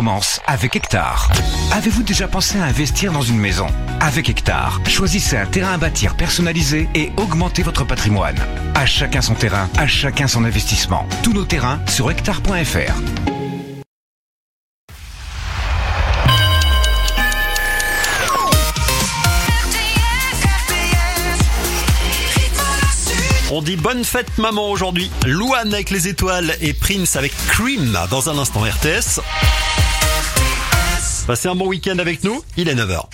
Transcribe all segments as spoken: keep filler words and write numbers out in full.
commence avec Hectare. Avez-vous déjà pensé à investir dans une maison ? Avec Hectare, choisissez un terrain à bâtir personnalisé et augmentez votre patrimoine. À chacun son terrain, à chacun son investissement. Tous nos terrains sur hectare point f r. On dit bonne fête maman aujourd'hui. Louane avec les étoiles et Prince avec Cream dans un instant R T S. Passez un bon week-end avec nous, il est neuf heures.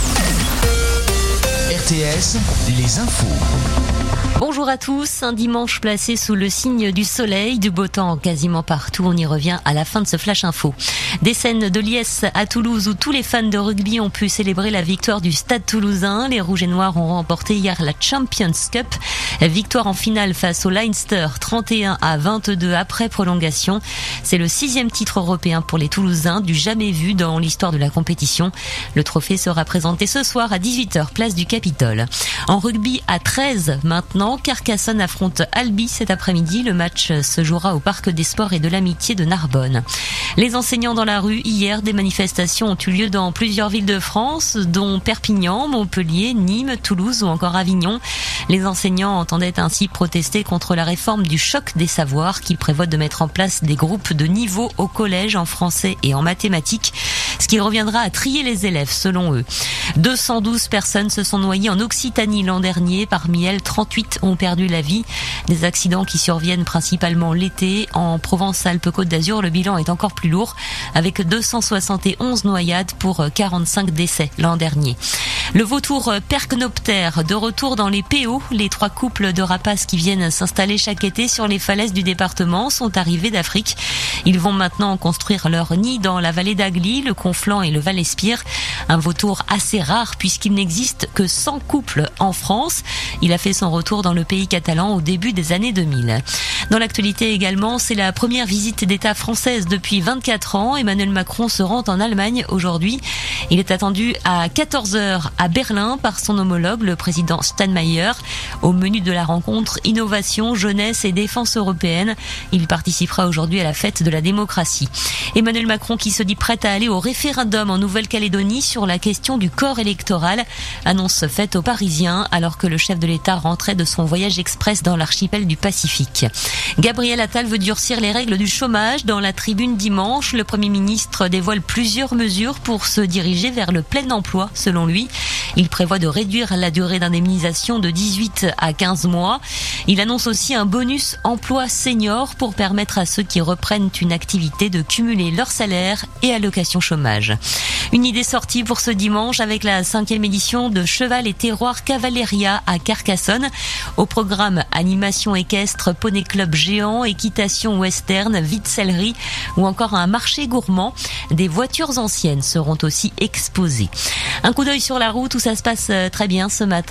R T S, les infos. Bonjour à tous, un dimanche placé sous le signe du soleil, du beau temps quasiment partout, on y revient à la fin de ce flash info. Des scènes de l'I S à Toulouse où tous les fans de rugby ont pu célébrer la victoire du Stade Toulousain. Les Rouges et Noirs ont remporté hier la Champions Cup. Victoire en finale face au Leinster, trente et un à vingt-deux après prolongation. C'est le sixième titre européen pour les Toulousains, du jamais vu dans l'histoire de la compétition. Le trophée sera présenté ce soir à dix-huit heures, place du Capitole. En rugby à treize maintenant, Carcassonne affronte Albi cet après-midi. Le match se jouera au Parc des Sports et de l'Amitié de Narbonne. Les enseignants dans la rue, hier, des manifestations ont eu lieu dans plusieurs villes de France, dont Perpignan, Montpellier, Nîmes, Toulouse ou encore Avignon. Les enseignants entendaient ainsi protester contre la réforme du choc des savoirs qui prévoit de mettre en place des groupes de niveau au collège en français et en mathématiques, ce qui reviendra à trier les élèves selon eux. deux cent douze personnes se sont noyées en Occitanie l'an dernier. Parmi elles, trente-huit ont perdu la vie. Des accidents qui surviennent principalement l'été. En Provence-Alpes-Côte d'Azur, le bilan est encore plus lourd, avec deux cent soixante et onze noyades pour quarante-cinq décès l'an dernier. Le vautour percnoptère de retour dans les P O. Les trois couples de rapaces qui viennent s'installer chaque été sur les falaises du département sont arrivés d'Afrique. Ils vont maintenant construire leur nid dans la vallée d'Agly, le Conflent et le Val-Espire. Un vautour assez rare puisqu'il n'existe que cent couples en France. Il a fait son retour dans le pays catalan au début des années deux mille. Dans l'actualité également, c'est la première visite d'État française depuis vingt-quatre ans. Emmanuel Macron se rend en Allemagne aujourd'hui. Il est attendu à quatorze heures à Berlin par son homologue, le président Steinmeier. Au menu de la rencontre, innovation, jeunesse et défense européenne. Il participera aujourd'hui à la fête de la démocratie. Emmanuel Macron qui se dit prêt à aller au référendum en Nouvelle-Calédonie sur la question du corps électoral. Annonce faite aux Parisiens alors que le chef de l'État rentrait de son voyage express dans l'archipel du Pacifique. Gabriel Attal veut durcir les règles du chômage. Dans la tribune dimanche, le Premier ministre dévoile plusieurs mesures pour se diriger vers le plein emploi, selon lui. Il prévoit de réduire la durée d'indemnisation de dix-huit à quinze mois. Il annonce aussi un bonus emploi senior pour permettre à ceux qui reprennent une activité de cumuler leur salaire et allocation chômage. Une idée sortie pour ce dimanche avec la cinquième édition de Cheval et Terroir Cavalleria à Carcassonne. Au programme animation équestre, poney club géant, équitation western, vitsellerie ou encore un marché gourmand. Des voitures anciennes seront aussi exposées. Un coup d'œil sur la route où ça se passe très bien ce matin.